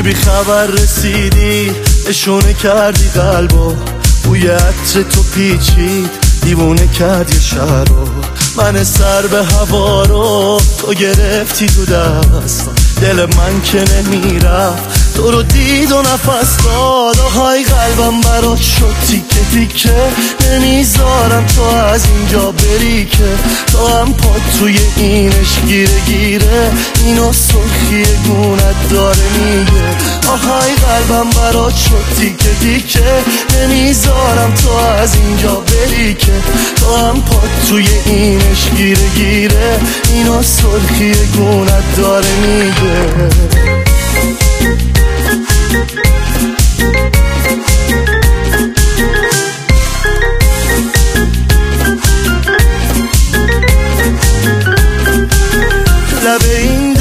که بی خبر رسیدی اشونه کردی قلبو، بوی عطر تو پیچید دیوونه کردی شهر رو. من سر به هوا رو تو گرفتی تو دستم، دل من که نمیرفت تو رو دید و نفس داد. آهای قلبم برات شد تیکه تیکه، نمیذارم تو از اینجا بری که تو هم پاد توی اینش گیره گیره، اینو سرخی گونت داره میگه. آهای قلبم برات شد تیکه تیکه، نمیذارم تو از اینجا بری که تو هم پاد توی اینش گیره گیره، اینو سرخی گونت داره میگه. لب این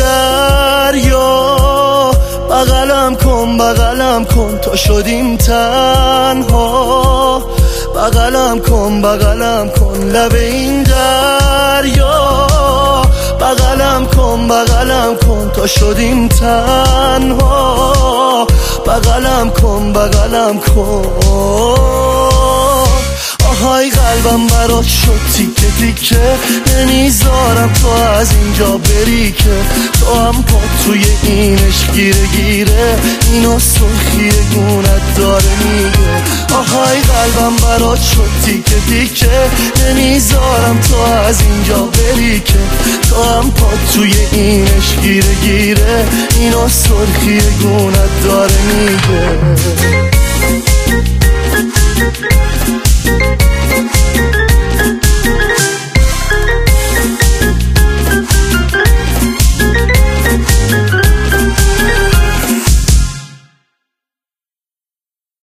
دریا بغلم کن بغلم کن تا شدیم تنها، بغلم کن بغلم کن. لب این دریا بغلم کن بغلم کن تا شدیم تنها، بغلم کن بغلم کن. آهای قلبم برات شد تیکه تیکه، نمیذارم تو از اینجا بری که تو هم پاد توی اینش گیره گیره، اینو سرخی گونت داره میگه. آهای قلبم برات شد تیکه تیکه، نمیذارم تو از اینجا بری که تو هم پاد توی اینش گیره گیره، اینو سرخی گونت داره میگه.